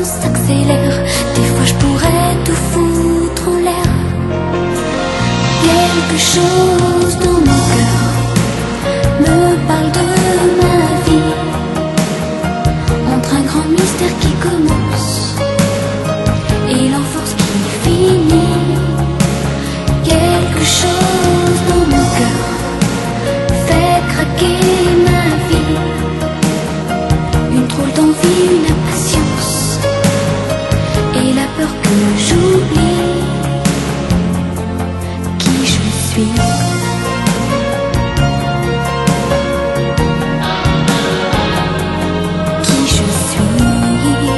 s'accélère. Des fois je pourrais tout foutre en l'air. Quelque chose dans mon cœur me parle de ma vie, entre un grand mystère qui commence et l'enfance qui finit. Quelque chose dans mon cœur fait craquer ma vie, une drôle d'envie, une impatience et la peur que j'oublie qui je suis. Qui je suis.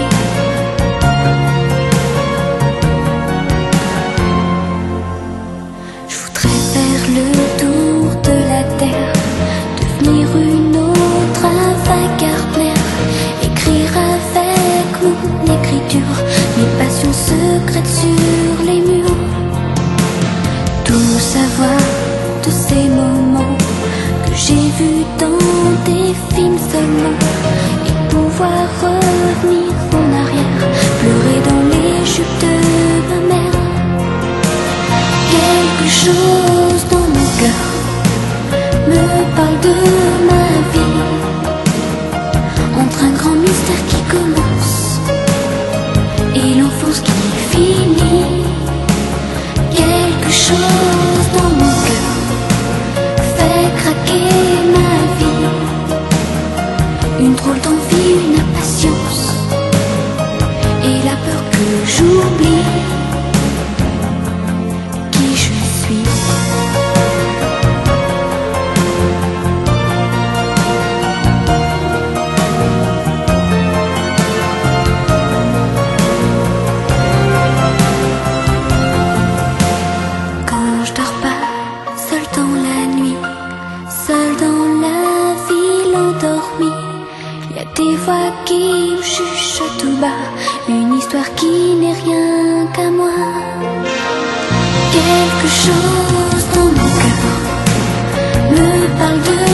Je voudrais faire le tour de la terre, devenir une autre, un vague mer, écrire avec mon écriture mes passions secrètes sur les murs. Tout savoir de ces moments que j'ai vus dans des films seulement, et pouvoir revenir en arrière, pleurer dans les jupes de ma mère. Quelque chose dans mon cœur me parle de ma vie, entre un grand mystère qui commence et l'enfance qui finit. Quelque chose dans mon cœur fait craquer ma vie, une drôle d'envie, une impatience et la peur que j'oublie qui je suis. Quand je dors pas, seul dans la nuit, seul dans la ville endormie, il y a des voix qui me chuchotent tout bas, une histoire qui n'est rien qu'à moi. Quelque chose dans mon cœur me parle de